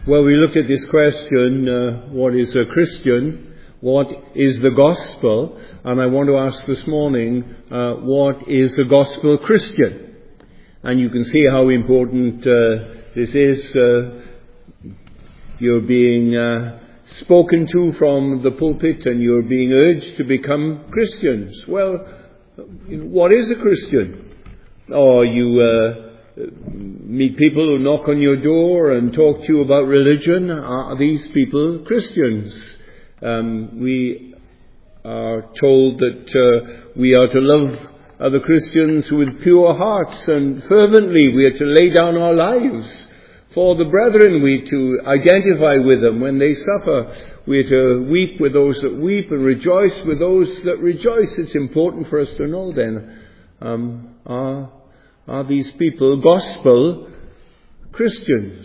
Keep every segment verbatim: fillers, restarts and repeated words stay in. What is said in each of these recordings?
Well, we looked at this question, uh, what is a Christian? What is the gospel? And I want to ask this morning, uh, what is a gospel Christian? And you can see how important uh, this is. Uh, you're being uh, spoken to from the pulpit and you're being urged to become Christians. Well, what is a Christian? Or you uh, meet people who knock on your door and talk to you about religion. Are these people Christians? Um, we are told that uh, we are to love other Christians with pure hearts and fervently. We are to lay down our lives for the brethren. We are to identify with them when they suffer. We are to weep with those that weep and rejoice with those that rejoice. It's important for us to know then, um, are, are these people gospel Christians?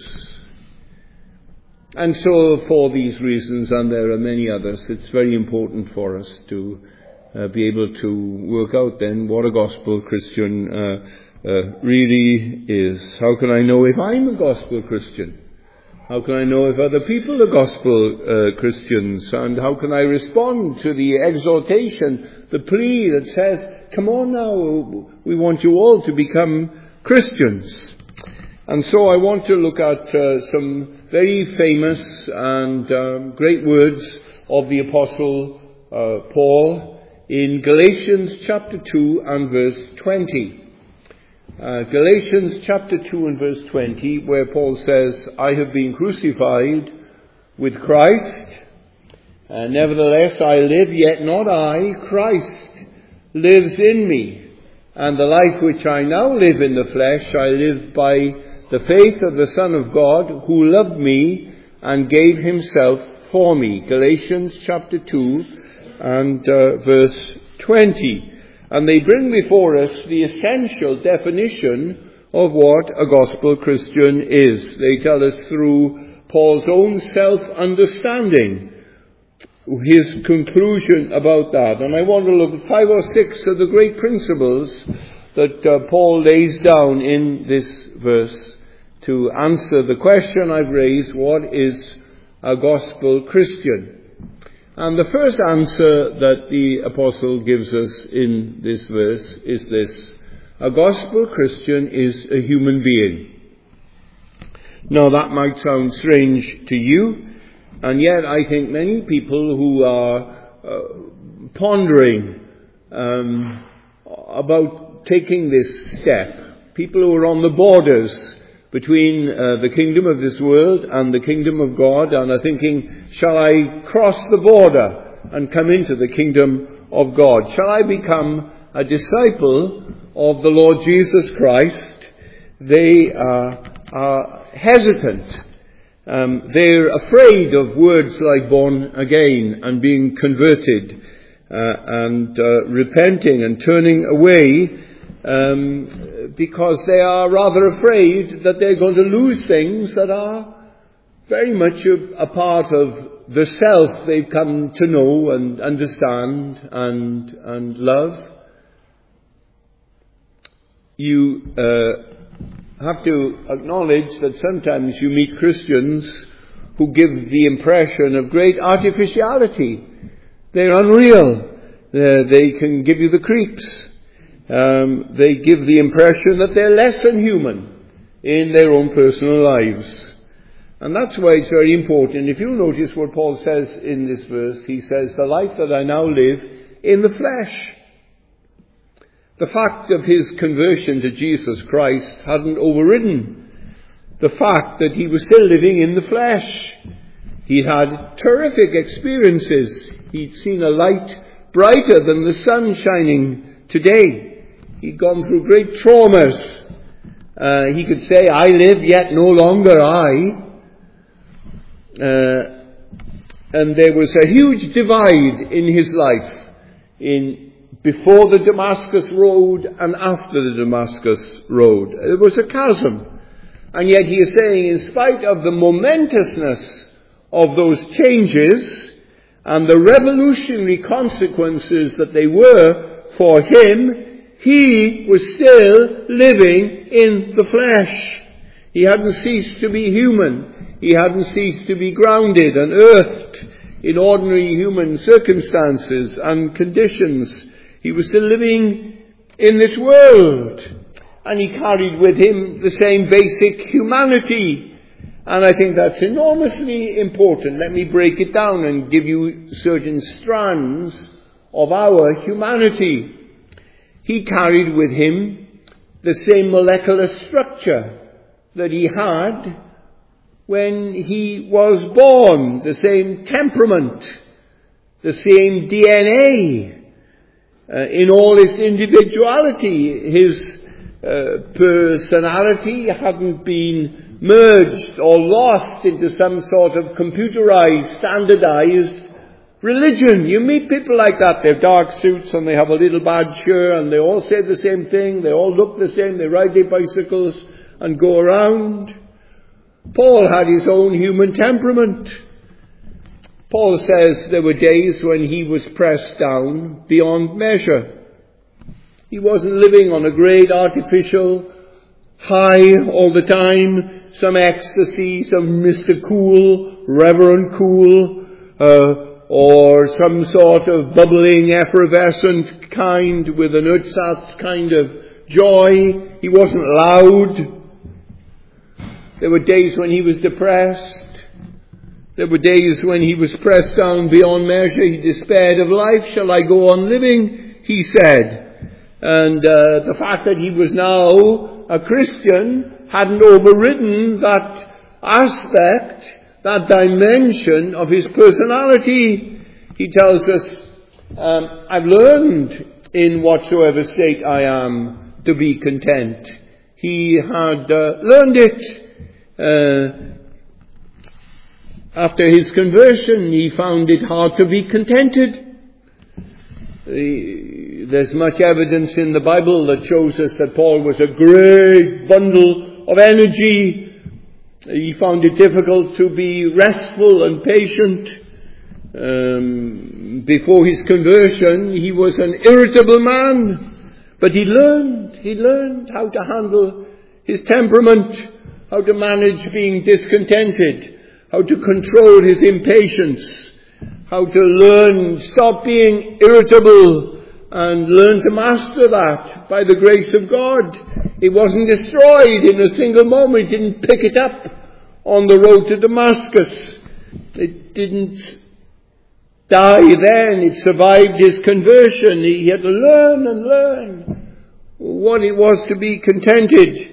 And so for these reasons, and there are many others, it's very important for us to uh, be able to work out then what a gospel Christian uh, uh, really is. How can I know if I'm a gospel Christian? How can I know if other people are gospel uh, Christians? And how can I respond to the exhortation, the plea that says, come on now, we want you all to become Christians. And so I want to look at uh, some very famous and um, great words of the Apostle uh, Paul in Galatians chapter two and verse twenty. Uh, Galatians chapter two and verse twenty, where Paul says, I have been crucified with Christ, uh, nevertheless I live, yet not I, Christ lives in me. And the life which I now live in the flesh, I live by the faith of the Son of God, who loved me and gave himself for me. Galatians chapter two and uh, verse twenty. And they bring before us the essential definition of what a gospel Christian is. They tell us through Paul's own self-understanding, his conclusion about that. And I want to look at five or six of the great principles that uh, Paul lays down in this verse to answer the question I've raised, what is a gospel Christian? And the first answer that the apostle gives us in this verse is this: a gospel Christian is a human being. Now that might sound strange to you, and yet I think many people who are uh, pondering um, about taking this step, people who are on the borders between uh, the kingdom of this world and the kingdom of God, and are thinking, shall I cross the border and come into the kingdom of God? Shall I become a disciple of the Lord Jesus Christ? They uh, are hesitant. Um, they're afraid of words like born again and being converted uh, and uh, repenting and turning away, um, because they are rather afraid that they're going to lose things that are very much a, a part of the self they've come to know and understand and and love. You uh, have to acknowledge that sometimes you meet Christians who give the impression of great artificiality. They're unreal. Uh, they can give you the creeps. Um, they give the impression that they're less than human in their own personal lives. And that's why it's very important. If you notice what Paul says in this verse, he says, the life that I now live in the flesh. The fact of his conversion to Jesus Christ hadn't overridden the fact that he was still living in the flesh. He'd had terrific experiences. He'd seen a light brighter than the sun shining today. He'd gone through great traumas. Uh, he could say, I live, yet no longer I. Uh, and there was a huge divide in his life, in before the Damascus Road and after the Damascus Road. There was a chasm. And yet he is saying, in spite of the momentousness of those changes and the revolutionary consequences that they were for him, he was still living in the flesh. He hadn't ceased to be human. He hadn't ceased to be grounded and earthed in ordinary human circumstances and conditions. He was still living in this world, and he carried with him the same basic humanity. And I think that's enormously important. Let me break it down and give you certain strands of our humanity. He carried with him the same molecular structure that he had when he was born, the same temperament, the same D N A, uh, in all its individuality. His uh, personality hadn't been merged or lost into some sort of computerized, standardized religion. You meet people like that. They're dark suits and they have a little badge here and they all say the same thing. They all look the same. They ride their bicycles and go around. Paul had his own human temperament. Paul says there were days when he was pressed down beyond measure. He wasn't living on a great artificial high all the time, some ecstasy, some Mister Cool, Reverend Cool, uh, or some sort of bubbling, effervescent kind with an ersatz kind of joy. He wasn't loud. There were days when he was depressed. There were days when he was pressed down beyond measure. He despaired of life. Shall I go on living? He said. And uh, the fact that he was now a Christian hadn't overridden that aspect, that dimension of his personality. He tells us, um, I've learned in whatsoever state I am to be content. He had uh, learned it. Uh, after his conversion, he found it hard to be contented. Uh, there's much evidence in the Bible that shows us that Paul was a great bundle of energy. He found it difficult to be restful and patient. Um, before his conversion, he was an irritable man, but he learned, he learned how to handle his temperament, how to manage being discontented, how to control his impatience, how to learn, stop being irritable and learn to master that by the grace of God. It wasn't destroyed in a single moment. He didn't pick it up on the road to Damascus. It didn't die then. It survived his conversion. He had to learn and learn what it was to be contented.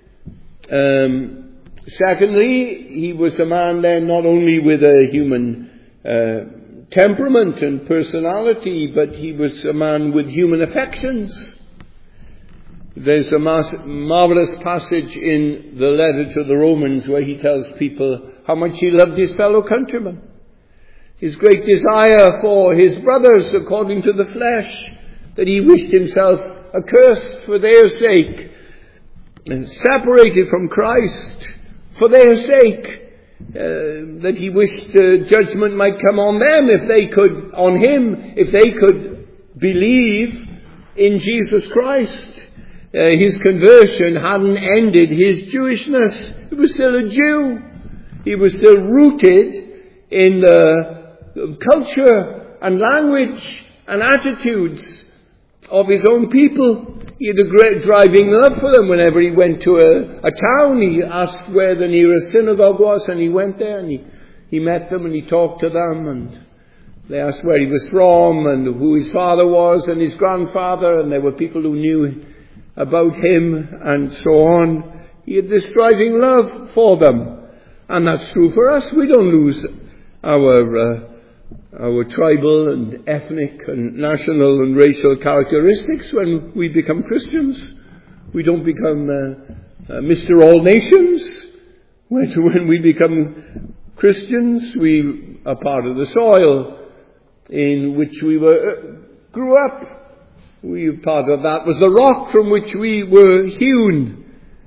Um, secondly, he was a man then not only with a human uh, temperament and personality, but he was a man with human affections. There's a mas- marvelous passage in the letter to the Romans where he tells people how much he loved his fellow countrymen. His great desire for his brothers according to the flesh, that he wished himself accursed for their sake, and separated from Christ for their sake, uh, that he wished uh, judgment might come on them if they could, on him, if they could believe in Jesus Christ. Uh, his conversion hadn't ended his Jewishness. He was still a Jew. He was still rooted in the culture and language and attitudes of his own people. He had a great driving love for them. Whenever he went to a, a town, he asked where the nearest synagogue was, and he went there and he, he met them and he talked to them, and they asked where he was from and who his father was and his grandfather, and there were people who knew about him and so on. He had this driving love for them, and that's true for us. We don't lose our uh, our tribal and ethnic and national and racial characteristics when we become Christians. We don't become uh, uh, Mister All Nations. When, when we become Christians, we are part of the soil in which we were uh, grew up. We part of that was the rock from which we were hewn.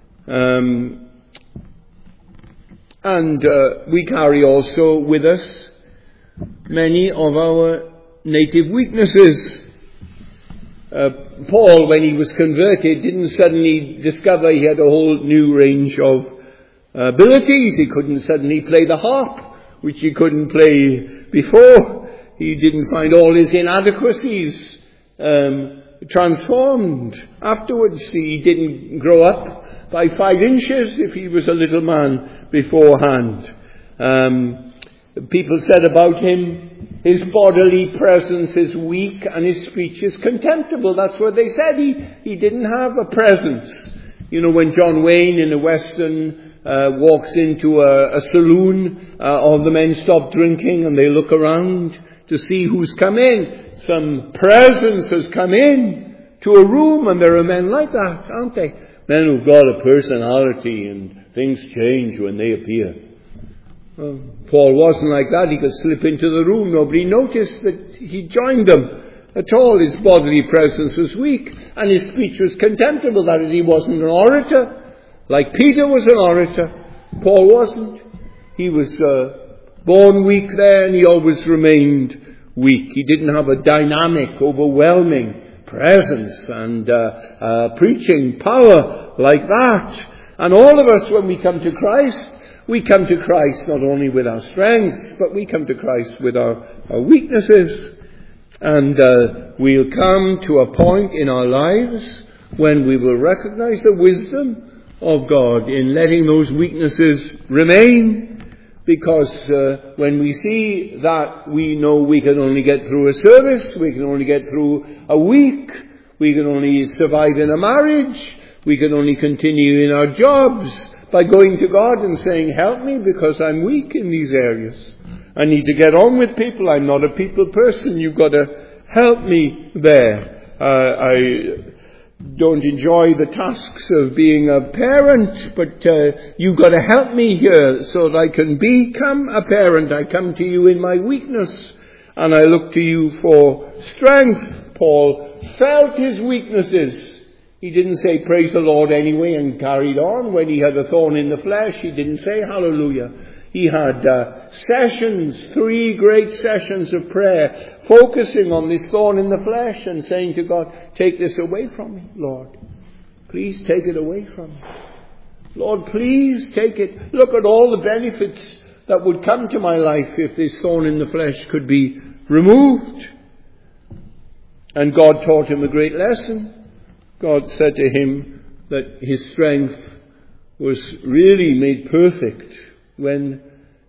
Um, and uh, we carry also with us many of our native weaknesses. Uh, Paul, when he was converted, didn't suddenly discover he had a whole new range of abilities. He couldn't suddenly play the harp, which he couldn't play before. He didn't find all his inadequacies um, transformed afterwards. He didn't grow up by five inches if he was a little man beforehand. Um, people said about him, his bodily presence is weak and his speech is contemptible. That's what they said. He, he didn't have a presence. You know, when John Wayne in the Western Uh, walks into a, a saloon, uh, all the men stop drinking and they look around to see who's come in. Some presence has come in to a room, and there are men like that, aren't they? Men who've got a personality and things change when they appear. Well, Paul wasn't like that. He could slip into the room. Nobody noticed that he joined them at all. His bodily presence was weak and his speech was contemptible. That is, he wasn't an orator. Like Peter was an orator, Paul wasn't. He was uh, born weak there, and he always remained weak. He didn't have a dynamic, overwhelming presence and uh, uh, preaching power like that. And all of us, when we come to Christ, we come to Christ not only with our strengths, but we come to Christ with our, our weaknesses. And uh, we'll come to a point in our lives when we will recognize the wisdom of God in letting those weaknesses remain, because uh, when we see that, we know we can only get through a service, we can only get through a week, we can only survive in a marriage, we can only continue in our jobs by going to God and saying, help me because I'm weak in these areas. I need to get on with people. I'm not a people person. You've got to help me there. Uh, I don't enjoy the tasks of being a parent, but uh, you've got to help me here so that I can become a parent. I come to you in my weakness, and I look to you for strength. Paul felt his weaknesses. He didn't say praise the Lord anyway and carried on. When he had a thorn in the flesh, he didn't say hallelujah. He had uh, sessions, three great sessions of prayer, focusing on this thorn in the flesh and saying to God, take this away from me, Lord. Please take it away from me. Lord, please take it. Look at all the benefits that would come to my life if this thorn in the flesh could be removed. And God taught him a great lesson. God said to him that his strength was really made perfect when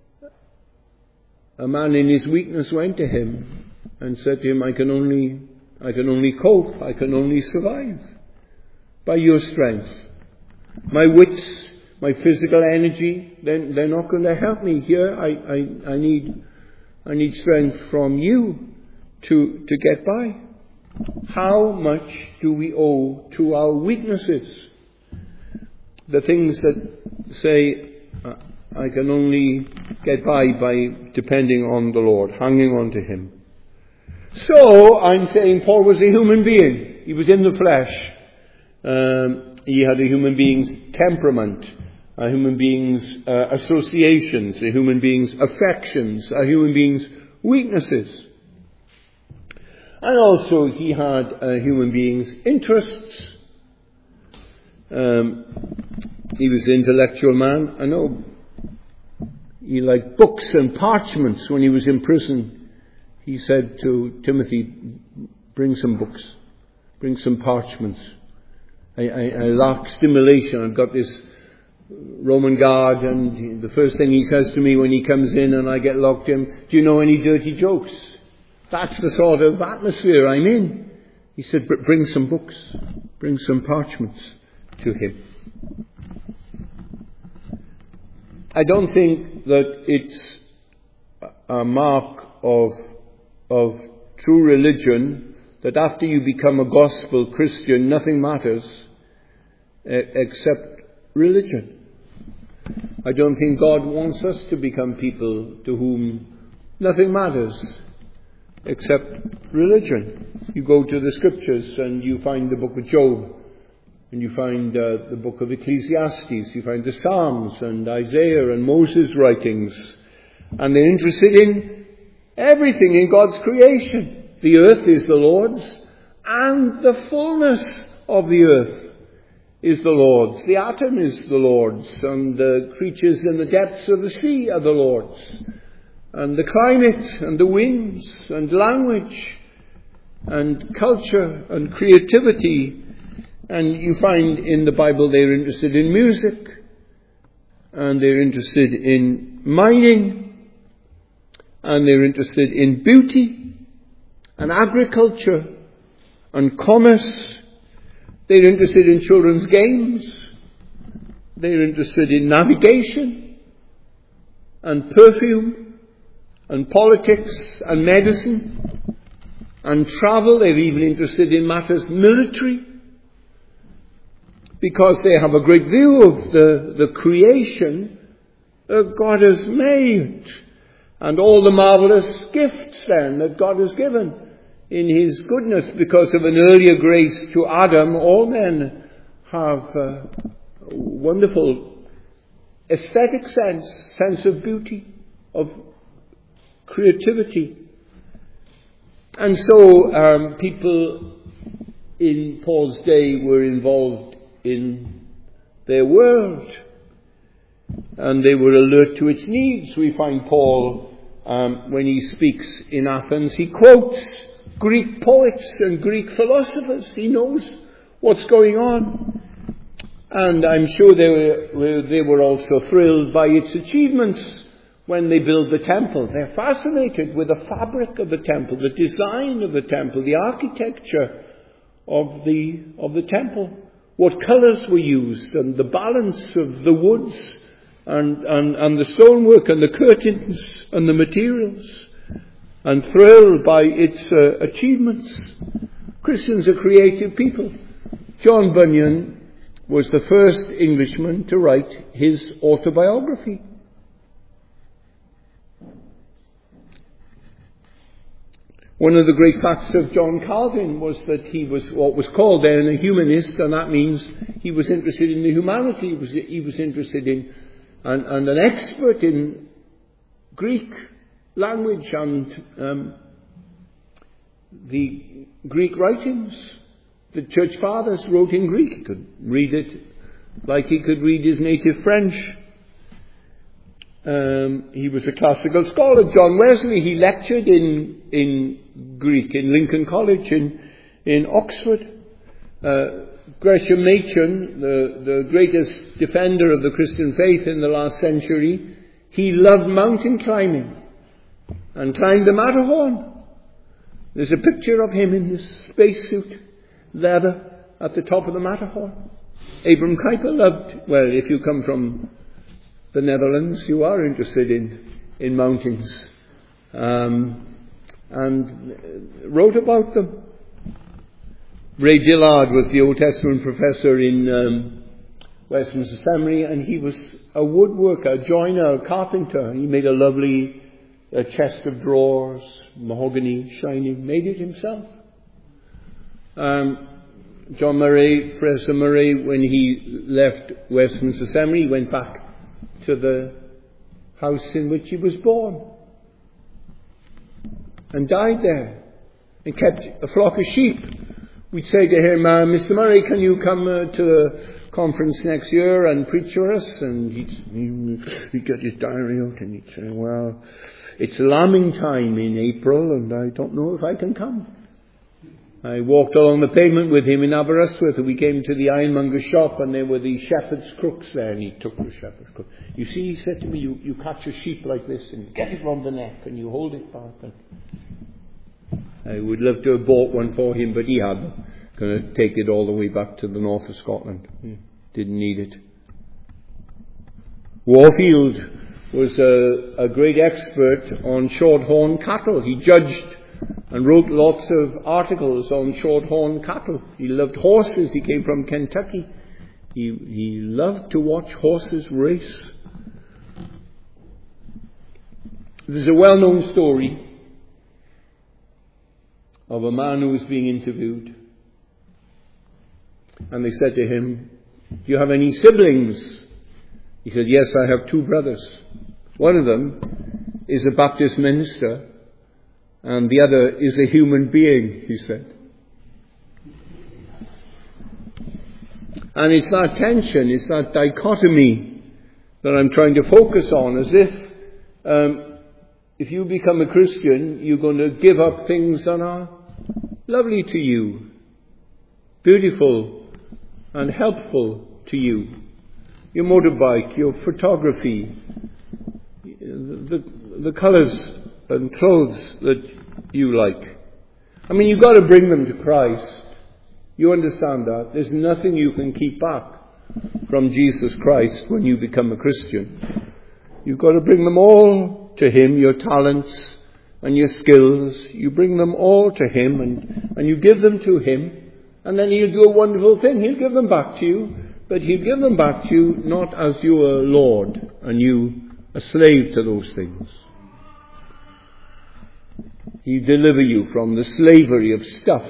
a man in his weakness went to him and said to him, I can only, I can only cope, I can only survive by your strength. My wits, my physical energy, they're, they're not going to help me here. I, I, I need, I need strength from you to, to get by. How much do we owe to our weaknesses? The things that say, uh, I can only get by by depending on the Lord, hanging on to him. So, I'm saying Paul was a human being. He was in the flesh. Um, he had a human being's temperament, a human being's uh, associations, a human being's affections, a human being's weaknesses. And also he had a human being's interests. Um, he was an intellectual man. I know he liked books and parchments. When he was in prison, he said to Timothy, bring some books, bring some parchments. I, I, I lack stimulation. I've got this Roman guard, and the first thing he says to me when he comes in and I get locked in, do you know any dirty jokes? That's the sort of atmosphere I'm in. He said, bring some books, bring some parchments to him. I don't think that it's a mark of, of true religion that after you become a gospel Christian, nothing matters except religion. I don't think God wants us to become people to whom nothing matters except religion. You go to the scriptures and you find the book of Job, and you find uh, the book of Ecclesiastes, you find the Psalms and Isaiah and Moses' writings, and they're interested in everything in God's creation. The earth is the Lord's and the fullness of the earth. is the Lord's. The atom is the Lord's. And the creatures in the depths of the sea are the Lord's. And the climate and the winds and language and culture and creativity. And you find in the Bible they're interested in music. And they're interested in mining. And they're interested in beauty and agriculture and commerce. They're interested in children's games. They're interested in navigation and perfume and politics and medicine and travel. They're even interested in matters military, because they have a great view of the, the creation that God has made and all the marvelous gifts then that God has given in his goodness. Because of an earlier grace to Adam, all men have a wonderful aesthetic sense, sense of beauty, of creativity. And so um, people in Paul's day were involved in their world, and they were alert to its needs. We find Paul, um, when he speaks in Athens, he quotes Greek poets and Greek philosophers. He knows what's going on. And I'm sure they were, they were also thrilled by its achievements when they build the temple. They're fascinated with the fabric of the temple, the design of the temple, the architecture of the, of the temple. What colours were used, and the balance of the woods and, and, and the stonework and the curtains and the materials, and thrilled by its uh, achievements. Christians are creative people. John Bunyan was the first Englishman to write his autobiography. One of the great facts of John Calvin was that he was what was called then a humanist, and that means he was interested in the humanity. He was, he was interested in, and, and an expert in Greek language and um, the Greek writings. The church fathers wrote in Greek. He could read it like he could read his native French. Um, he was a classical scholar. John Wesley, he lectured in in Greek in Lincoln College in in Oxford. Uh, Gresham Machen, the, the greatest defender of the Christian faith in the last century, he loved mountain climbing and climbed the Matterhorn. There's a picture of him in this spacesuit, leather, at the top of the Matterhorn. Abram Kuyper loved, well, if you come from the Netherlands, you are interested in, in mountains, um, and wrote about them. Ray Dillard was the Old Testament professor in um, Westminster Seminary, and he was a woodworker, a joiner, a carpenter. He made a lovely a chest of drawers, mahogany, shining, made it himself. Um, John Murray, Professor Murray, when he left Westminster Seminary, he went back to the house in which he was born and died there and kept a flock of sheep. We'd say to him, uh, Mister Murray, can you come uh, to the conference next year and preach for us? And he'd, he'd get his diary out and he'd say, well, it's lambing time in April and I don't know if I can come. I walked along the pavement with him in Aberystwyth, and we came to the ironmonger's shop, and there were these shepherd's crooks there, and he took the shepherd's crook. You see, he said to me, you, you catch a sheep like this, and you get it round the neck, and you hold it back. And I would love to have bought one for him, but he had. Going to take it all the way back to the north of Scotland. He didn't need it. Warfield was a, a great expert on shorthorn cattle. He judged and wrote lots of articles on shorthorn cattle. He loved horses. He came from Kentucky. He, he loved to watch horses race. There's a well-known story of a man who was being interviewed. And they said to him, do you have any siblings? He said, yes, I have two brothers. One of them is a Baptist minister, and the other is a human being, he said. And it's that tension, it's that dichotomy that I'm trying to focus on, as if um, if you become a Christian, you're going to give up things that are lovely to you, beautiful and helpful to you. Your motorbike, your photography, the, the, the colours and clothes that you like. I mean, you've got to bring them to Christ. You understand that. There's nothing you can keep back from Jesus Christ when you become a Christian. You've got to bring them all to Him, your talents and your skills. You bring them all to Him and, and you give them to Him, and then He'll do a wonderful thing. He'll give them back to you, but He'll give them back to you not as you are Lord and you a slave to those things. He'll deliver you from the slavery of stuff.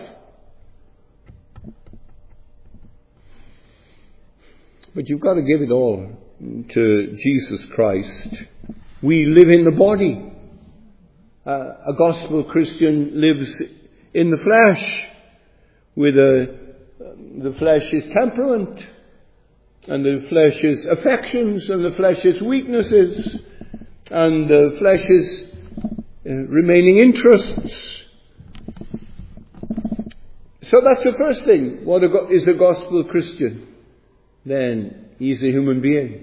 But you've got to give it all to Jesus Christ. We live in the body. Uh, a gospel Christian lives in the flesh. With a, the flesh is temperament, and the flesh is affections, and the flesh is weaknesses, and the flesh is uh, remaining interests. So that's the first thing. What is a gospel Christian? Then he's a human being.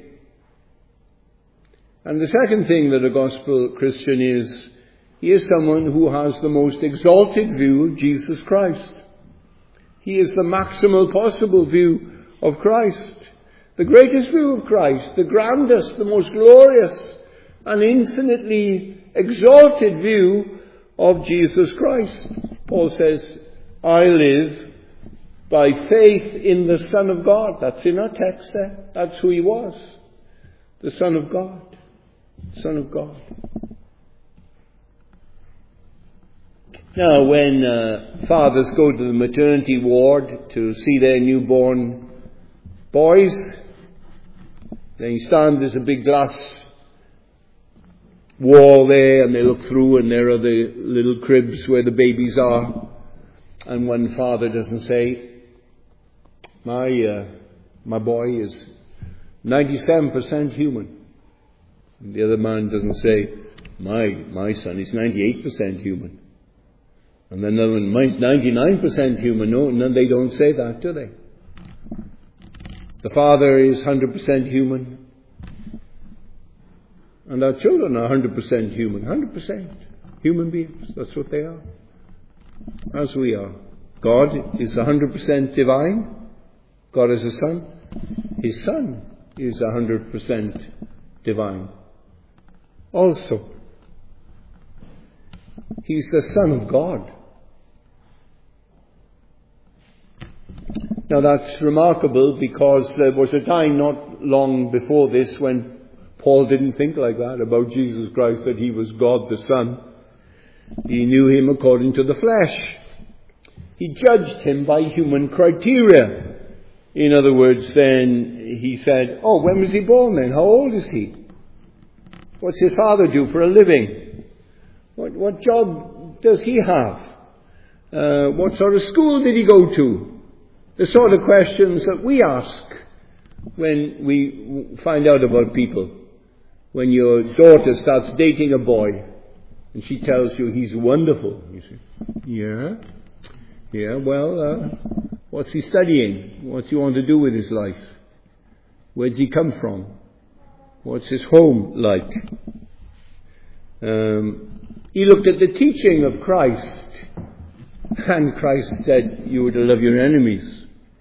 And the second thing that a gospel Christian is, he is someone who has the most exalted view of Jesus Christ. He is the maximal possible view of Christ. The greatest view of Christ, the grandest, the most glorious and infinitely exalted view of Jesus Christ. Paul says, I live by faith in the Son of God. That's in our text there. That's who he was. The Son of God. Son of God. Now, when uh, fathers go to the maternity ward to see their newborn boys, they stand, there's a big glass wall there, and they look through, and there are the little cribs where the babies are. And one father doesn't say, My uh, my boy is ninety-seven percent human. And the other man doesn't say, my my son is ninety-eight percent human. And then another one, mine's ninety-nine percent human. No, no, they don't say that, do they? The father is one hundred percent human. And our children are one hundred percent human. one hundred percent human beings. That's what they are. As we are. God is one hundred percent divine. God is a son. His Son is one hundred percent divine. Also, He's the Son of God. Now that's remarkable, because there was a time not long before this when Paul didn't think like that about Jesus Christ, that He was God the Son. He knew Him according to the flesh. He judged Him by human criteria. In other words, then he said, oh, when was He born then? How old is He? What's His father do for a living? What, what job does he have? Uh, what sort of school did he go to? The sort of questions that we ask when we find out about people. When your daughter starts dating a boy and she tells you he's wonderful. You say, yeah? Yeah, well, uh, what's he studying? What's he want to do with his life? Where does he come from? What's his home like? Um, he looked at the teaching of Christ, and Christ said you were to love your enemies,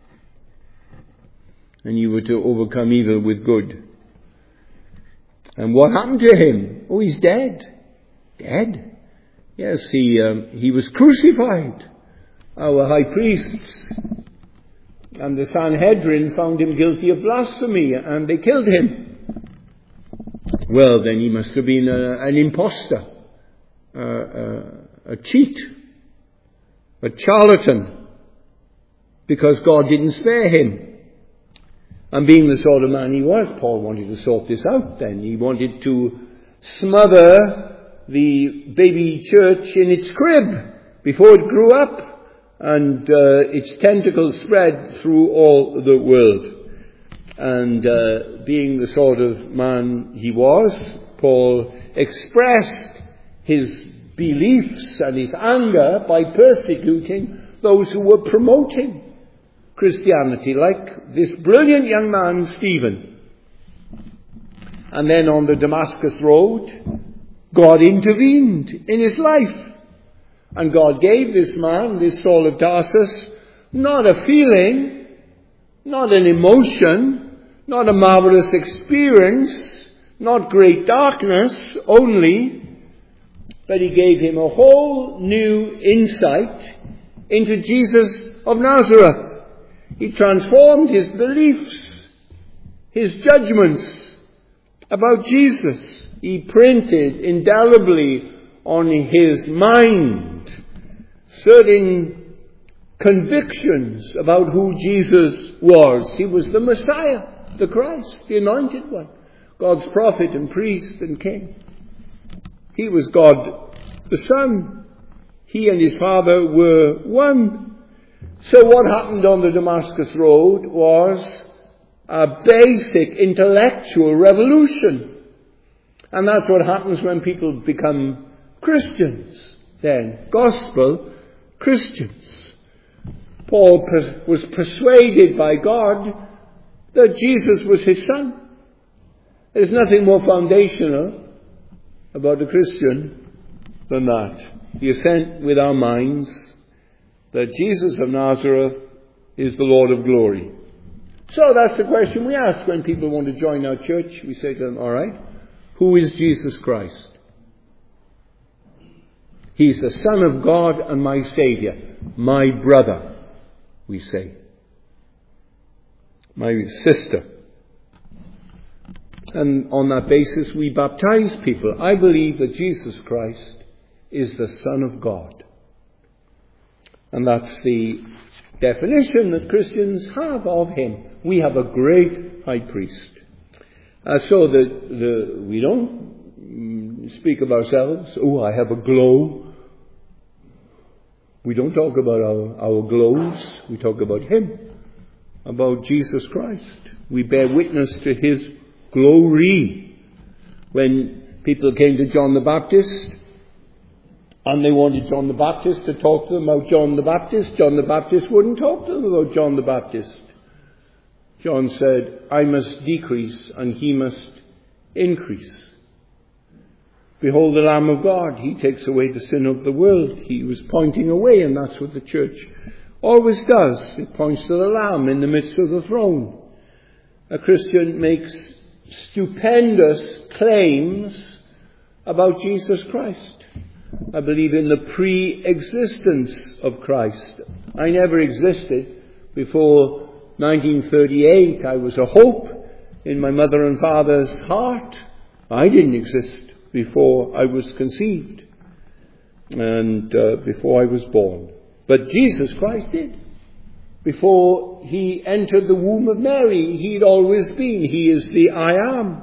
and you were to overcome evil with good. And what happened to him? Oh, he's dead. Dead? Yes, he um, he was crucified. Our high priests and the Sanhedrin found him guilty of blasphemy, and they killed him. Well, then he must have been a, an impostor, uh, uh, a cheat, a charlatan, because God didn't spare him. And being the sort of man he was, Paul wanted to sort this out then. He wanted to smother the baby church in its crib before it grew up and uh, its tentacles spread through all the world. And uh, being the sort of man he was, Paul expressed his beliefs and his anger by persecuting those who were promoting Christianity, like this brilliant young man, Stephen. And then on the Damascus Road, God intervened in his life. And God gave this man, this Saul of Tarsus, not a feeling, not an emotion, not a marvelous experience, not great darkness only, but he gave him a whole new insight into Jesus of Nazareth. He transformed his beliefs, his judgments about Jesus. He printed indelibly on his mind certain convictions about who Jesus was. He was the Messiah, the Christ, the Anointed One, God's prophet and priest and king. He was God the Son. He and his Father were one. So what happened on the Damascus Road was a basic intellectual revolution. And that's what happens when people become Christians then. Gospel Christians. Paul pers- was persuaded by God that Jesus was his Son. There's nothing more foundational about a Christian than that. The assent with our minds that Jesus of Nazareth is the Lord of glory. So that's the question we ask when people want to join our church. We say to them, all right, who is Jesus Christ? He's the Son of God and my Saviour, my brother, we say. My sister. And on that basis we baptize people. I believe that Jesus Christ is the Son of God. And that's the definition that Christians have of him. We have a great high priest. Uh, so that the, we don't speak of ourselves, oh, I have a glow. We don't talk about our, our glows. We talk about him, about Jesus Christ. We bear witness to his glory. When people came to John the Baptist, and they wanted John the Baptist to talk to them about John the Baptist, John the Baptist wouldn't talk to them about John the Baptist. John said, I must decrease and he must increase. Behold the Lamb of God. He takes away the sin of the world. He was pointing away, and that's what the church always does. It points to the Lamb in the midst of the throne. A Christian makes stupendous claims about Jesus Christ. I believe in the pre-existence of Christ. I never existed before nineteen thirty-eight. I was a hope in my mother and father's heart. I didn't exist before I was conceived and uh, before I was born. But Jesus Christ did. Before he entered the womb of Mary, he'd always been. He is the I am.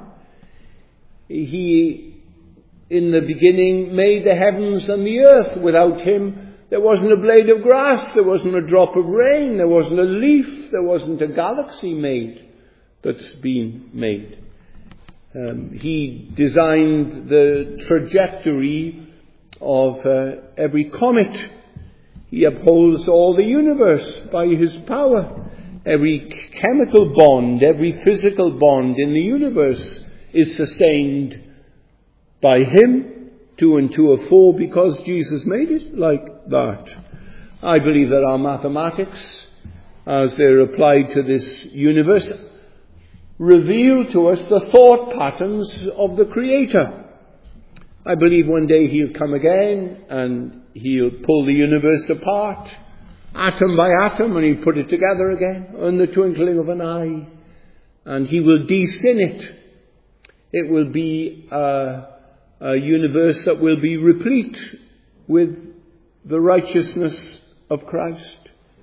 He, in the beginning, made the heavens and the earth. Without him, there wasn't a blade of grass, there wasn't a drop of rain, there wasn't a leaf, there wasn't a galaxy made that's been made. Um, he designed the trajectory of uh, every comet. He upholds all the universe by his power. Every chemical bond, every physical bond in the universe is sustained by him. Two and two are four because Jesus made it like that. I believe that our mathematics, as they're applied to this universe, reveal to us the thought patterns of the Creator. I believe one day he'll come again and he'll pull the universe apart, atom by atom, and he'll put it together again in the twinkling of an eye. And he will de-sin it. It will be a, a universe that will be replete with the righteousness of Christ.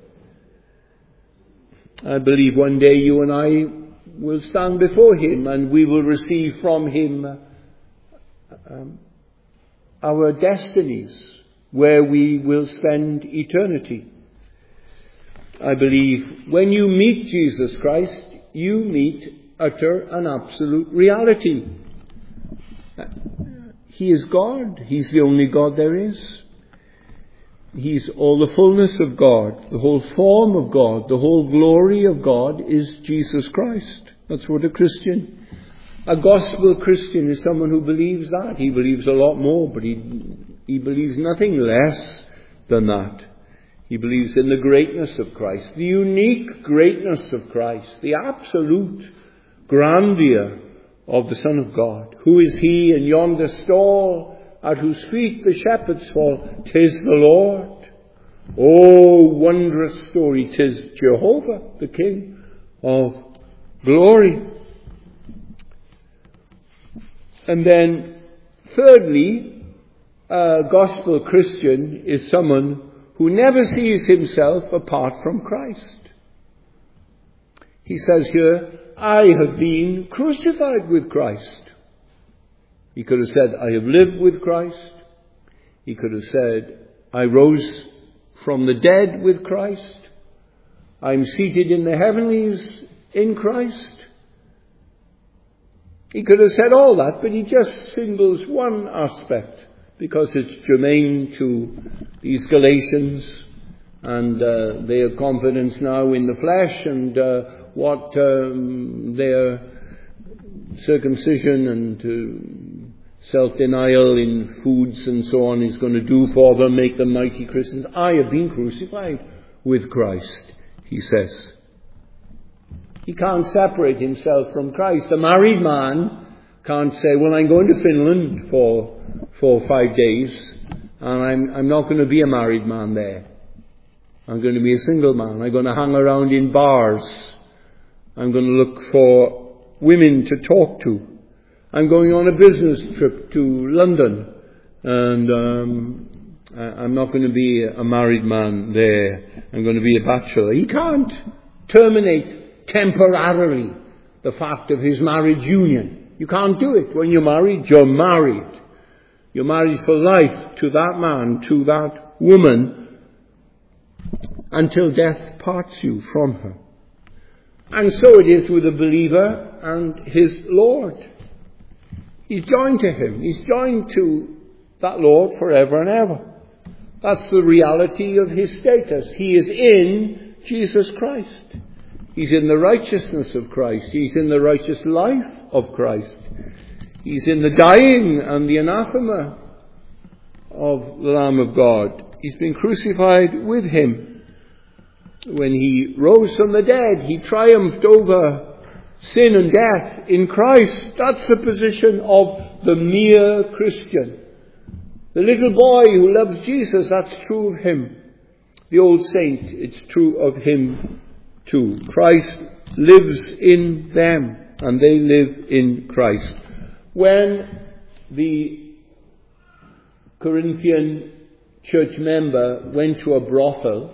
I believe one day you and I will stand before him and we will receive from him um, our destinies, where we will spend eternity. I believe, when you meet Jesus Christ, you meet utter and absolute reality. He is God. He's the only God there is. He's all the fullness of God, the whole form of God, the whole glory of God is Jesus Christ. That's what a Christian, a gospel Christian is someone who believes that. He believes a lot more, but he, he believes nothing less than that. He believes in the greatness of Christ, the unique greatness of Christ, the absolute grandeur of the Son of God. Who is he in yonder stall, at whose feet the shepherds fall? 'Tis the Lord. Oh, wondrous story! 'Tis Jehovah, the King of glory. And then, thirdly, a gospel Christian is someone who never sees himself apart from Christ. He says here, I have been crucified with Christ. He could have said, I have lived with Christ. He could have said, I rose from the dead with Christ. I'm seated in the heavenlies in Christ. He could have said all that, but he just singles one aspect because it's germane to these Galatians and uh, their confidence now in the flesh and uh, what um, their circumcision and uh, self-denial in foods and so on is going to do for them, make them mighty Christians. I have been crucified with Christ, he says. He can't separate himself from Christ. A married man can't say, well, I'm going to Finland for for five days and I'm, I'm not going to be a married man there. I'm going to be a single man. I'm going to hang around in bars. I'm going to look for women to talk to. I'm going on a business trip to London and um, I'm not going to be a married man there. I'm going to be a bachelor. He can't terminate temporarily the fact of his marriage union. You can't do it. When you're married, you're married. You're married for life to that man, to that woman, until death parts you from her. And so it is with a believer and his Lord. He's joined to him. He's joined to that Lord forever and ever. That's the reality of his status. He is in Jesus Christ. He's in the righteousness of Christ. He's in the righteous life of Christ. He's in the dying and the anathema of the Lamb of God. He's been crucified with him. When he rose from the dead, he triumphed over sin and death in Christ. That's the position of the mere Christian. The little boy who loves Jesus, that's true of him. The old saint, it's true of him too. Christ lives in them and they live in Christ. When the Corinthian church member went to a brothel,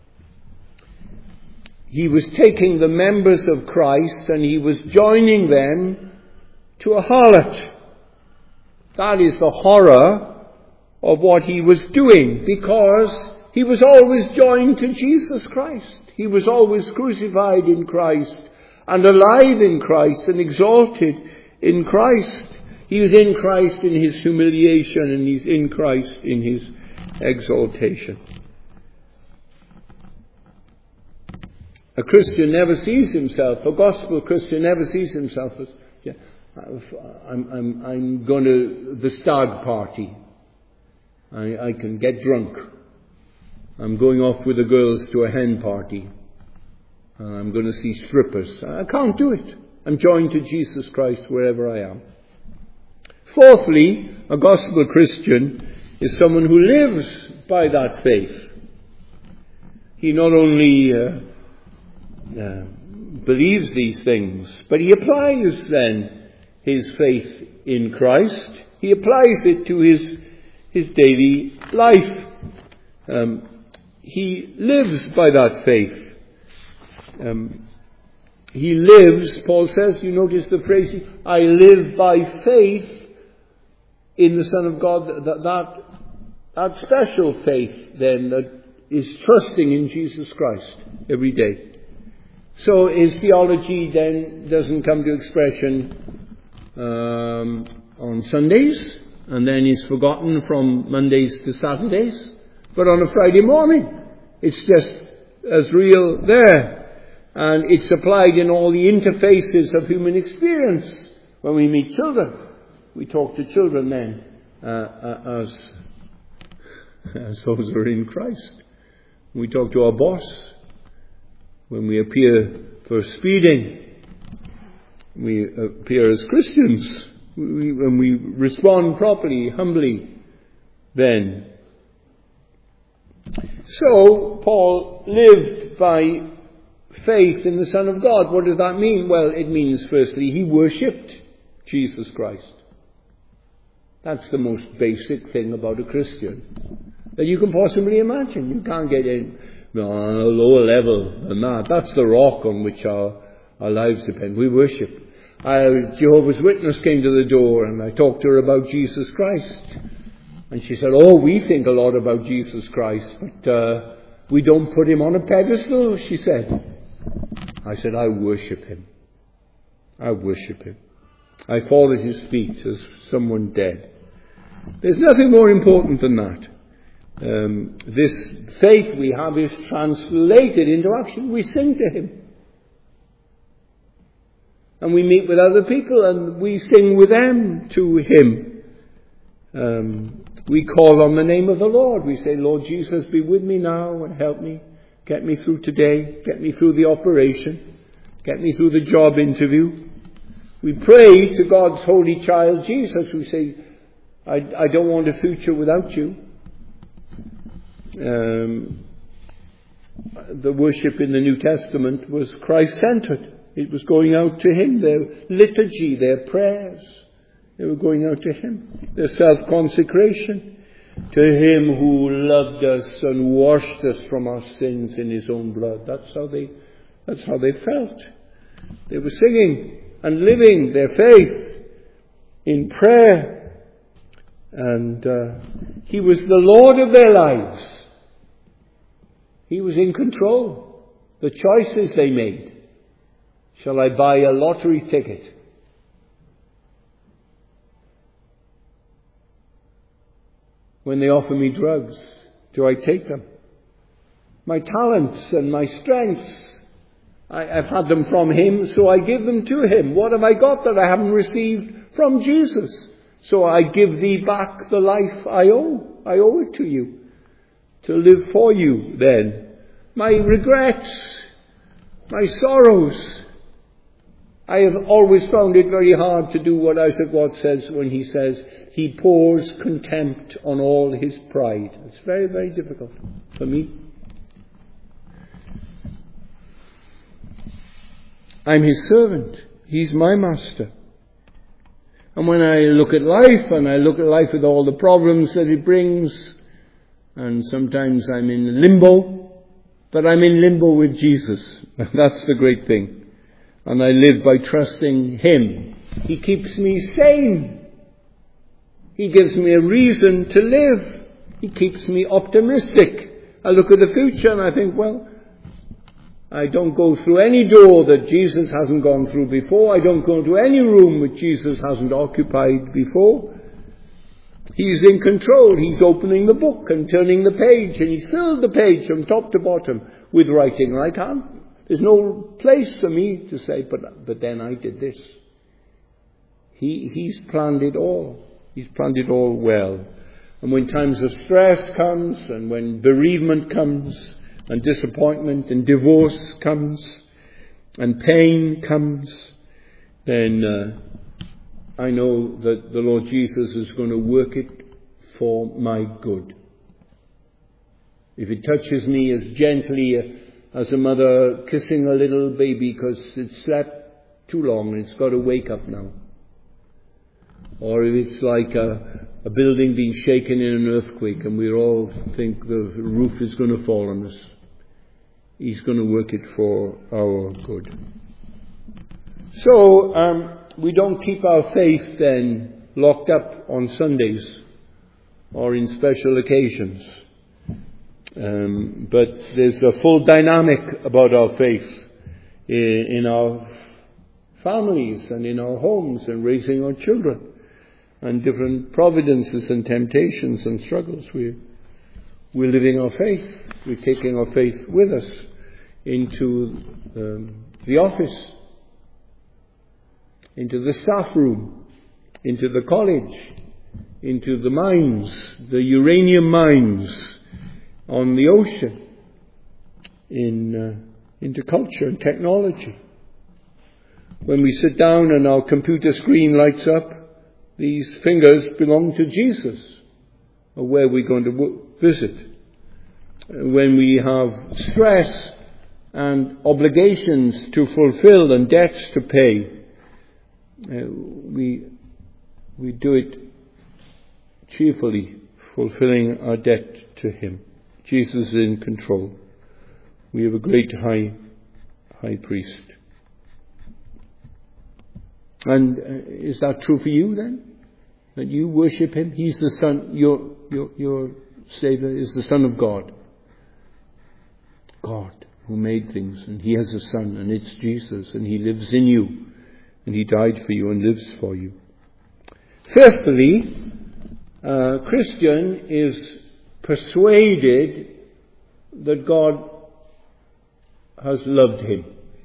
he was taking the members of Christ and he was joining them to a harlot. That is the horror of what he was doing, because he was always joined to Jesus Christ. He was always crucified in Christ and alive in Christ and exalted in Christ. He was in Christ in his humiliation and he's in Christ in his exaltation. A Christian never sees himself, a gospel Christian never sees himself as, yeah, I'm, I'm, I'm going to the stag party. I, I can get drunk. I'm going off with the girls to a hen party. And I'm going to see strippers. I can't do it. I'm joined to Jesus Christ wherever I am. Fourthly, a gospel Christian is someone who lives by that faith. He not only uh, uh, believes these things, but he applies then his faith in Christ. He applies it to his his daily life. Um, he lives by that faith. Um, he lives, Paul says, you notice the phrase, I live by faith in the Son of God. That, that, that special faith then that is trusting in Jesus Christ every day. So his theology then doesn't come to expression um, on Sundays, and then he's forgotten from Mondays to Saturdays. But on a Friday morning, it's just as real there. And it's applied in all the interfaces of human experience. When we meet children, we talk to children then uh, as, as those who are in Christ. We talk to our boss. When we appear for speeding, we appear as Christians. We, when we respond properly, humbly, then. So, Paul lived by faith in the Son of God. What does that mean? Well, it means, firstly, he worshipped Jesus Christ. That's the most basic thing about a Christian that you can possibly imagine. You can't get in on a lower level than that. That's the rock on which our, our lives depend. We worship. I, Jehovah's Witness came to the door and I talked to her about Jesus Christ. And she said, oh, we think a lot about Jesus Christ, but uh, we don't put him on a pedestal, she said. I said, I worship him. I worship him. I fall at his feet as someone dead. There's nothing more important than that. Um, this faith we have is translated into action. We sing to him. And we meet with other people and we sing with them to him. Um, we call on the name of the Lord. We say, Lord Jesus, be with me now and help me. Get me through today. Get me through the operation. Get me through the job interview. We pray to God's holy child, Jesus. We say, I, I don't want a future without you. Um, the worship in the New Testament was Christ-centered. It was going out to him. Their liturgy, their prayers, they were going out to him. Their self-consecration to him who loved us and washed us from our sins in his own blood. That's how they, that's how they felt. They were singing and living their faith in prayer. And uh, he was the Lord of their lives. He was in control. The choices they made. Shall I buy a lottery ticket? When they offer me drugs, do I take them? My talents and my strengths, I, I've had them from him, so I give them to him. What have I got that I haven't received from Jesus? So I give thee back the life I owe. I owe it to you. To live for you then. My regrets, my sorrows. I have always found it very hard to do what Isaac Watts says when he says, he pours contempt on all his pride. It's very, very difficult for me. I'm his servant. He's my master. And when I look at life, and I look at life with all the problems that it brings, and sometimes I'm in limbo, but I'm in limbo with Jesus. That's the great thing. And I live by trusting him. He keeps me sane. He gives me a reason to live. He keeps me optimistic. I look at the future and I think, well, I don't go through any door that Jesus hasn't gone through before. I don't go into any room that Jesus hasn't occupied before. He's in control. He's opening the book and turning the page, and he's filled the page from top to bottom with writing right hand. There's no place for me to say, but but then I did this. He He's planned it all. He's planned it all well. And when times of stress comes, and when bereavement comes, and disappointment and divorce comes, and pain comes, then uh, I know that the Lord Jesus is going to work it for my good. If it touches me as gently as a mother kissing a little baby because it's slept too long and it's got to wake up now. Or if it's like a, a building being shaken in an earthquake and we all think the roof is going to fall on us. He's going to work it for our good. So, um, we don't keep our faith then locked up on Sundays or in special occasions. Um, but there's a full dynamic about our faith in, in our families and in our homes and raising our children and different providences and temptations and struggles. We're, we're living our faith. We're taking our faith with us into um, the office, into the staff room, into the college, into the mines, the uranium mines on the ocean, in uh, into culture and technology. When we sit down and our computer screen lights up, these fingers belong to Jesus, or where we're going to w- visit. When we have stress and obligations to fulfill and debts to pay, uh, we we do it cheerfully, fulfilling our debt to Him. Jesus is in control. We have a great high high priest. And uh, is that true for you then? That you worship Him? He's the Son, your, your, your Saviour is the Son of God. God who made things, and He has a Son, and it's Jesus, and He lives in you, and He died for you and lives for you. Fifthly, a Christian is persuaded that God has loved him.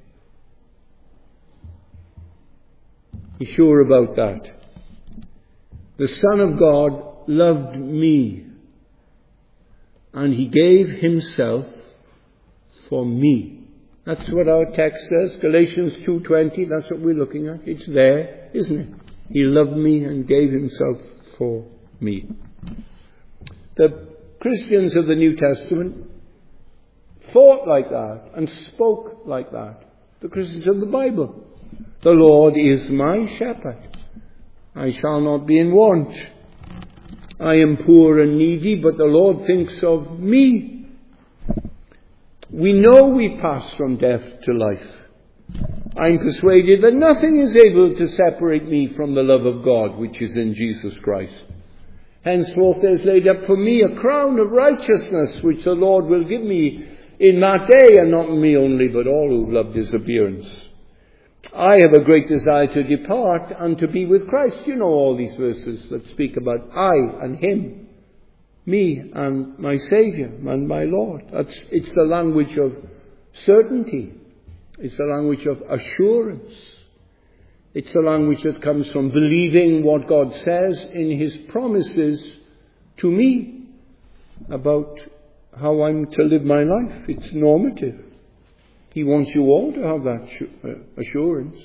He's sure about that. The Son of God loved me, and He gave Himself for me. That's what our text says, Galatians two twenty, that's what we're looking at. It's there, isn't it? He loved me and gave Himself for me. The Christians of the New Testament thought like that and spoke like that. The Christians of the Bible. The Lord is my shepherd. I shall not be in want. I am poor and needy, but the Lord thinks of me. We know we pass from death to life. I'm persuaded that nothing is able to separate me from the love of God, which is in Jesus Christ. Henceforth there is laid up for me a crown of righteousness, which the Lord will give me in that day, and not me only, but all who have loved His appearance. I have a great desire to depart and to be with Christ. You know all these verses that speak about I and Him, me and my Saviour and my Lord. That's, it's the language of certainty. It's the language of assurance. It's the language that comes from believing what God says in His promises to me about how I'm to live my life. It's normative. He wants you all to have that assurance.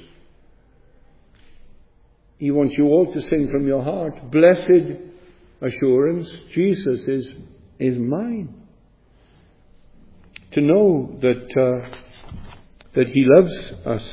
He wants you all to sing from your heart, blessed assurance, Jesus is, is mine. To know that, uh, that He loves us.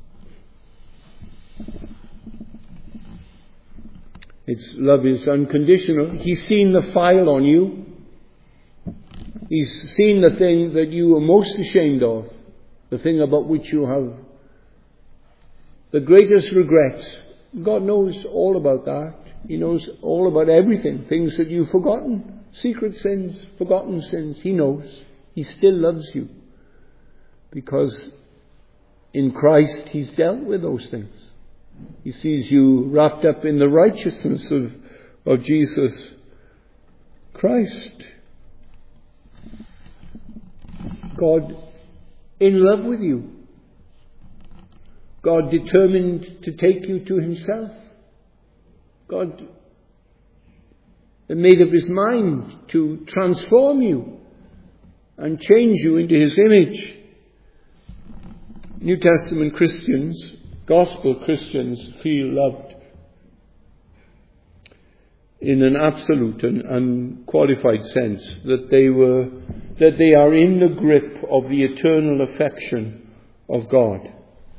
Its love is unconditional. He's seen the file on you. He's seen the thing that you are most ashamed of. The thing about which you have the greatest regrets. God knows all about that. He knows all about everything. Things that you've forgotten. Secret sins, forgotten sins. He knows. He still loves you. Because in Christ He's dealt with those things. He sees you wrapped up in the righteousness of, of Jesus Christ. God in love with you. God determined to take you to Himself. God made up His mind to transform you and change you into His image. New Testament Christians, gospel Christians, feel loved in an absolute and unqualified sense, that they were, that they are in the grip of the eternal affection of God.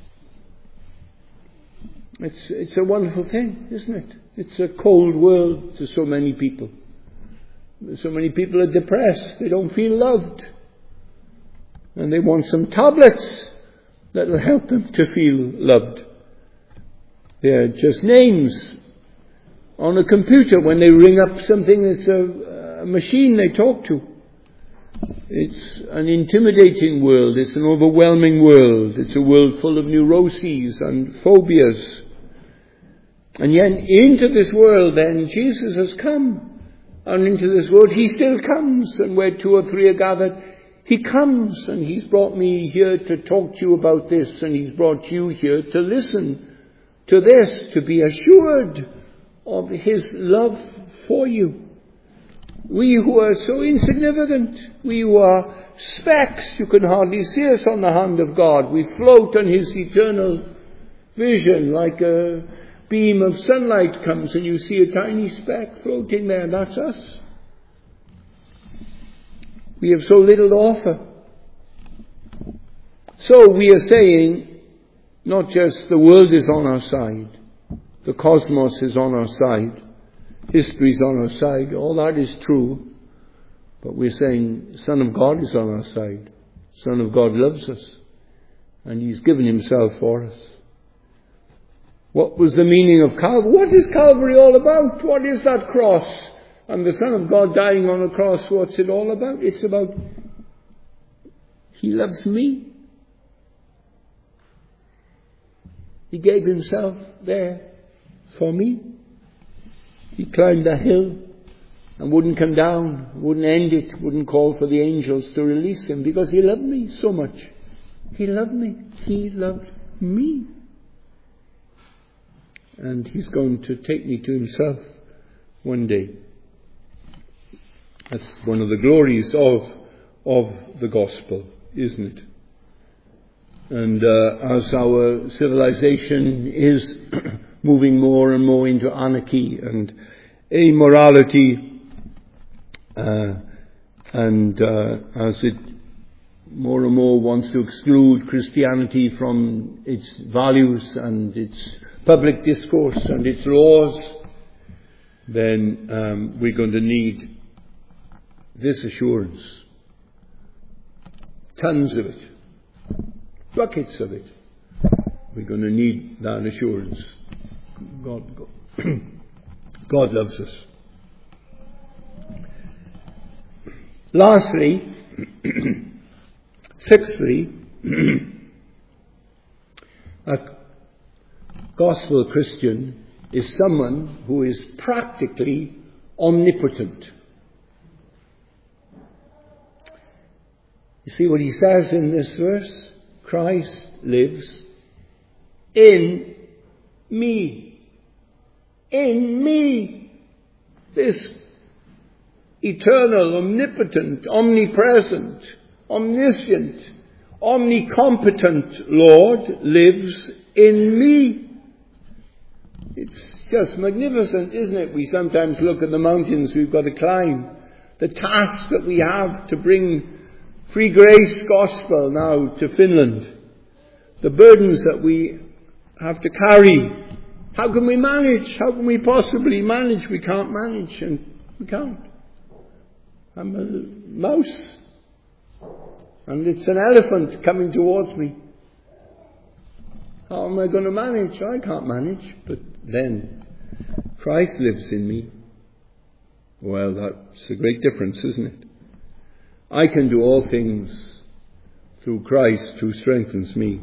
It's, it's a wonderful thing, isn't it? It's a cold world to so many people. So many people are depressed. They don't feel loved. And they want some tablets that will help them to feel loved. They're just names on a computer when they ring up something that's a, a machine they talk to. It's an intimidating world. It's an overwhelming world. It's a world full of neuroses and phobias. And yet into this world then Jesus has come. And into this world he still comes. And where two or three are gathered, he comes. And he's brought me here to talk to you about this. And he's brought you here to listen to this, to be assured of his love for you. We who are so insignificant, we who are specks, you can hardly see us on the hand of God. We float on his eternal vision like a beam of sunlight comes and you see a tiny speck floating there. That's us. We have so little to offer. So we are saying, not just the world is on our side, the cosmos is on our side, history is on our side, all that is true, but we're saying Son of God is on our side. Son of God loves us, and he's given himself for us. What was the meaning of Calvary? What is Calvary all about? What is that cross? And the Son of God dying on a cross, what's it all about? It's about he loves me. He gave himself there for me. He climbed a hill and wouldn't come down, wouldn't end it, wouldn't call for the angels to release him because he loved me so much. He loved me. He loved me. And he's going to take me to himself one day. That's one of the glories of, of the gospel, isn't it? And uh, as our civilization is moving more and more into anarchy and immorality, uh, and uh, as it more and more wants to exclude Christianity from its values and its public discourse and its laws, then um, we're going to need this assurance. Tons of it. Buckets of it. We're going to need that assurance. God, God, God loves us. Lastly, sixthly, a gospel Christian is someone who is practically omnipotent. You see what he says in this verse? Christ lives in me. In me. This eternal, omnipotent, omnipresent, omniscient, omnicompetent Lord lives in me. It's just magnificent, isn't it? We sometimes look at the mountains we've got to climb, the task that we have to bring free grace gospel now to Finland, the burdens that we have to carry. How can we manage? How can we possibly manage? We can't manage, and we can't. I'm a mouse, and it's an elephant coming towards me. How am I going to manage? I can't manage. But then Christ lives in me. Well, that's a great difference, isn't it? I can do all things through Christ who strengthens me.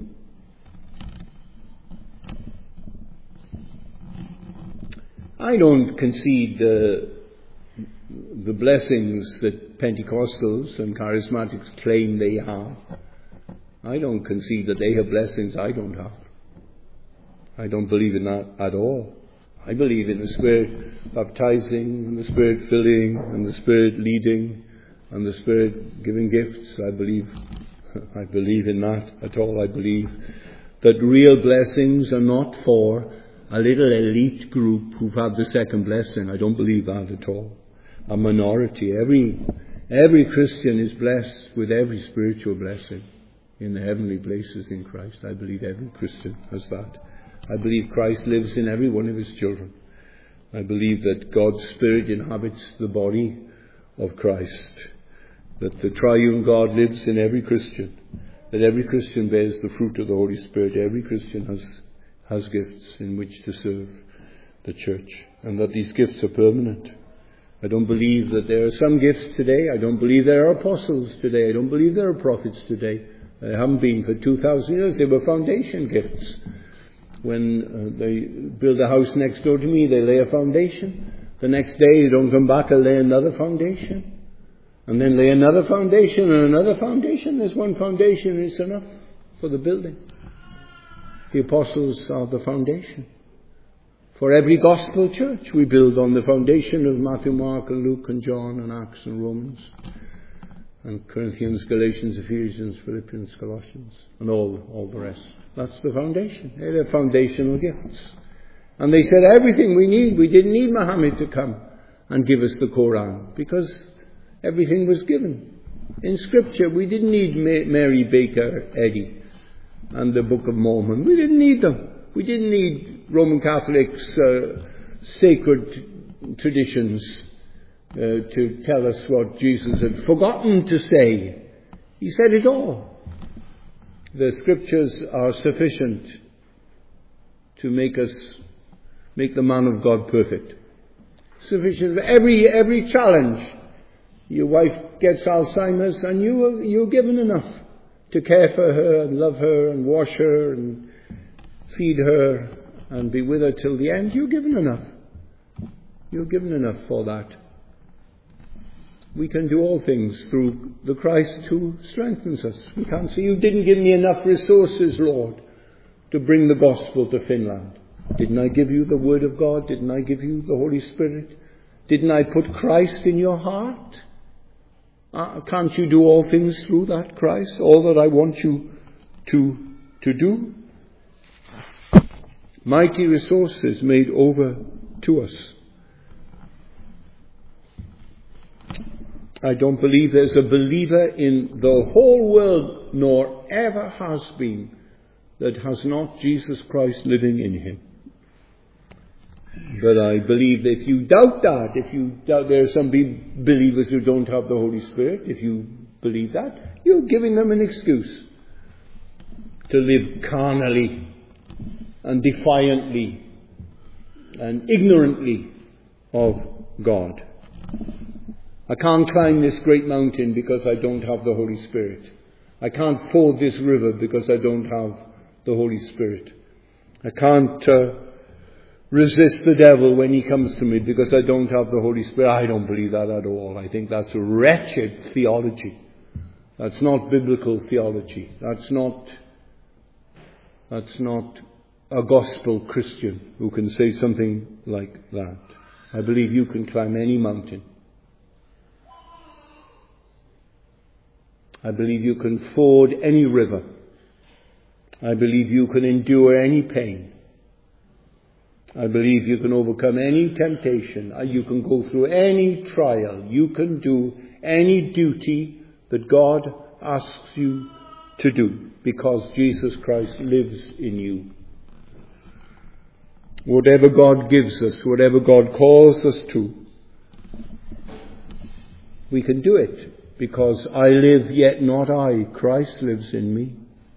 I don't concede the, the blessings that Pentecostals and charismatics claim they have. I don't concede that they have blessings I don't have. I don't believe in that at all. I believe in the Spirit baptizing, and the Spirit filling, and the Spirit leading, and the Spirit giving gifts. I believe, I believe in that at all. I believe that real blessings are not for a little elite group who've had the second blessing. I don't believe that at all. A minority. Every, every Christian is blessed with every spiritual blessing in the heavenly places in Christ. I believe every Christian has that. I believe Christ lives in every one of his children. I believe that God's Spirit inhabits the body of Christ. That the triune God lives in every Christian. That every Christian bears the fruit of the Holy Spirit. Every Christian has, has gifts in which to serve the church. And that these gifts are permanent. I don't believe that there are some gifts today. I don't believe there are apostles today. I don't believe there are prophets today. They haven't been for two thousand years. They were foundation gifts. When uh, they build a house next door to me, they lay a foundation. The next day they don't come back and lay another foundation. And then lay another foundation and another foundation. There's one foundation and it's enough for the building. The apostles are the foundation. For every gospel church, we build on the foundation of Matthew, Mark, and Luke, and John, and Acts, and Romans, and Corinthians, Galatians, Ephesians, Philippians, Colossians, and all, all the rest. That's the foundation. They're the foundational gifts. And they said everything we need. We didn't need Muhammad to come and give us the Quran, because everything was given. In Scripture, we didn't need Mary Baker Eddy and the Book of Mormon. We didn't need them. We didn't need Roman Catholics' uh, sacred traditions uh, to tell us what Jesus had forgotten to say. He said it all. The Scriptures are sufficient to make us, make the man of God perfect. Sufficient for every, every challenge. Your wife gets Alzheimer's and you, you're given enough to care for her and love her and wash her and feed her and be with her till the end. You're given enough. You're given enough for that. We can do all things through the Christ who strengthens us. We can't say, you didn't give me enough resources, Lord, to bring the gospel to Finland. Didn't I give you the Word of God? Didn't I give you the Holy Spirit? Didn't I put Christ in your heart? Uh, can't you do all things through that Christ? All that I want you to, to do? Mighty resources made over to us. I don't believe there's a believer in the whole world, nor ever has been, that has not Jesus Christ living in him. But I believe that if you doubt that, if you doubt there are some believers who don't have the Holy Spirit, if you believe that, you're giving them an excuse to live carnally and defiantly and ignorantly of God. I can't climb this great mountain because I don't have the Holy Spirit. I can't ford this river because I don't have the Holy Spirit. I can't uh, resist the devil when he comes to me because I don't have the Holy Spirit. I don't believe that at all. I think that's a wretched theology. That's not biblical theology. That's not, that's not a gospel Christian who can say something like that. I believe you can climb any mountain. I believe you can ford any river. I believe you can endure any pain. I believe you can overcome any temptation. You can go through any trial. You can do any duty that God asks you to do because Jesus Christ lives in you. Whatever God gives us, whatever God calls us to, we can do it. Because I live, yet not I. Christ lives in me.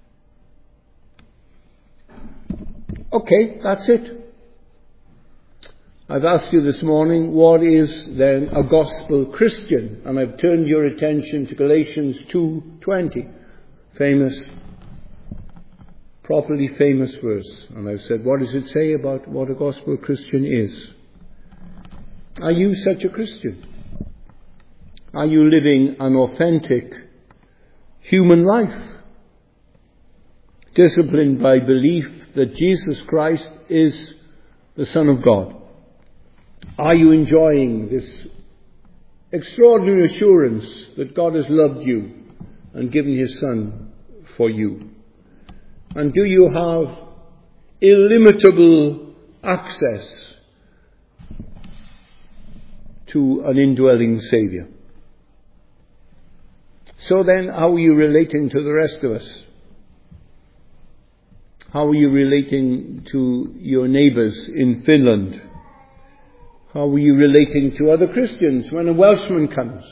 Okay, that's it. I've asked you this morning, what is then a gospel Christian? And I've turned your attention to Galatians two twenty. Famous, properly famous verse. And I've said, what does it say about what a gospel Christian is? Are you such a Christian? Are you living an authentic human life, disciplined by belief that Jesus Christ is the Son of God? Are you enjoying this extraordinary assurance that God has loved you and given His Son for you? And do you have illimitable access to an indwelling Saviour? So then, how are you relating to the rest of us? How are you relating to your neighbours in Finland? How are you relating to other Christians when a Welshman comes?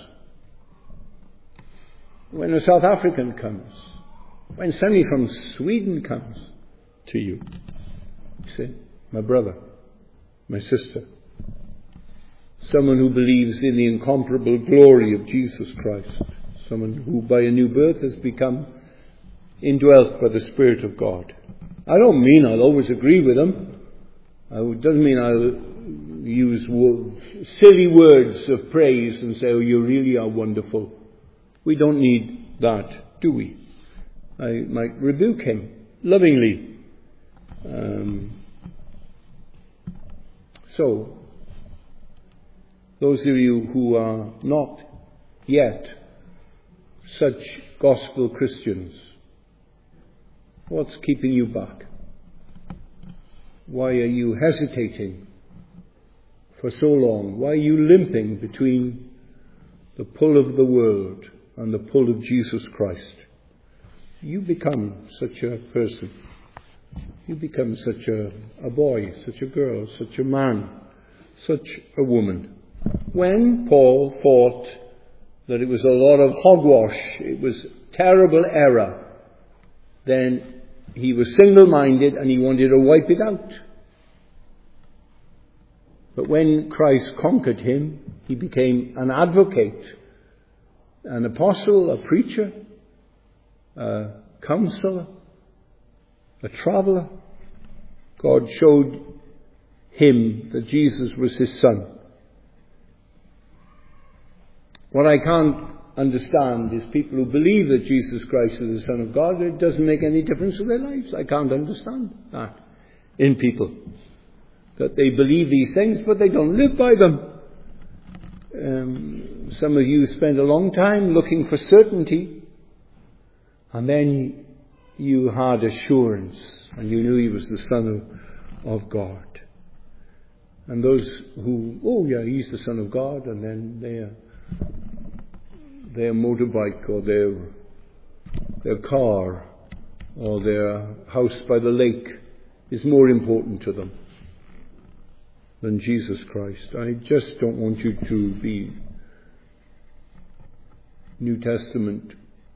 When a South African comes? When somebody from Sweden comes to you? You say, my brother, my sister. someone who believes in the incomparable glory of Jesus Christ, someone who by a new birth has become indwelt by the Spirit of God. I don't mean I'll always agree with them. It doesn't mean I'll use wo- silly words of praise and say, oh, you really are wonderful. We don't need that, do we? I might rebuke him lovingly. Um, so, those of you who are not yet such gospel Christians, what's keeping you back? Why are you hesitating for so long? Why are you limping between the pull of the world and the pull of Jesus Christ? You become such a person. You become such a, a boy, such a girl, such a man, such a woman. When Paul thought that it was a lot of hogwash, it was terrible error, then he was single-minded and he wanted to wipe it out. But when Christ conquered him, he became an advocate, an apostle, a preacher, a counselor, a traveller. God showed him that Jesus was his son. What I can't understand is people who believe that Jesus Christ is the Son of God. It doesn't make any difference to their lives. I can't understand that in people. That they believe these things, but they don't live by them. Um, some of you spend a long time looking for certainty, and then you had assurance, and you knew he was the Son of, of God. And those who, oh yeah, he's the Son of God, and then they're their motorbike or their their car or their house by the lake is more important to them than Jesus Christ. I just don't want you to be New Testament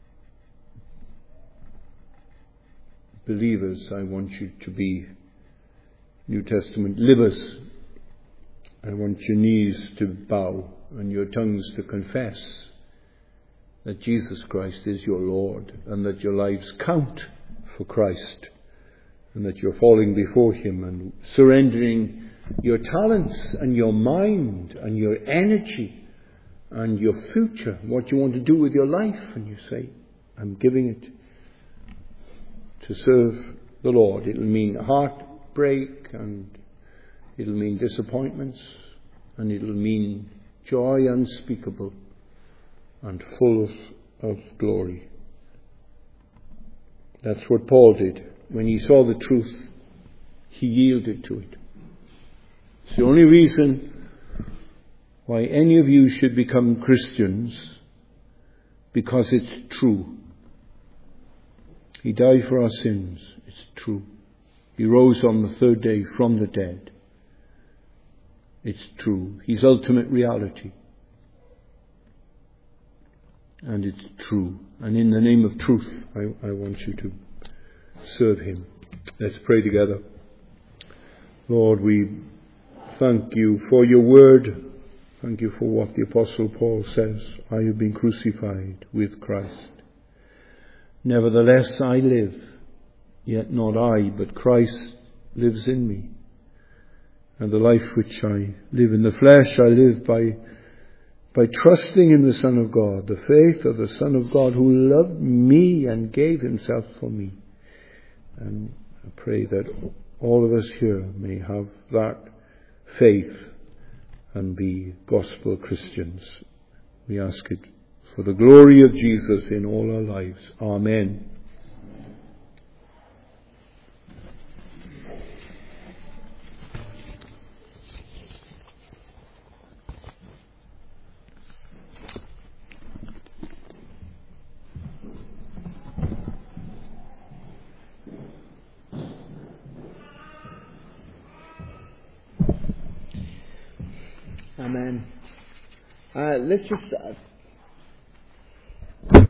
believers. I want you to be New Testament livers. I want your knees to bow and your tongues to confess that Jesus Christ is your Lord, and that your lives count for Christ, and that you're falling before him and surrendering your talents and your mind and your energy and your future, what you want to do with your life, and you say, I'm giving it to serve the Lord. It'll mean heartbreak, and it'll mean disappointments, and it'll mean joy unspeakable and full of, of glory. That's what Paul did. When he saw the truth, he yielded to it. It's the only reason why any of you should become Christians, because it's true. He died for our sins. It's true. He rose on the third day from the dead. It's true. He's ultimate reality. And it's true. And in the name of truth, I, I want you to serve him. Let's pray together. Lord, we thank you for your word. Thank you for what the Apostle Paul says. I have been crucified with Christ. Nevertheless I live, yet not I, but Christ lives in me. And the life which I live in the flesh, I live by by trusting in the Son of God, the faith of the Son of God who loved me and gave himself for me. And I pray that all of us here may have that faith and be gospel Christians. We ask it for the glory of Jesus in all our lives. Amen. Amen. Uh, let's just uh,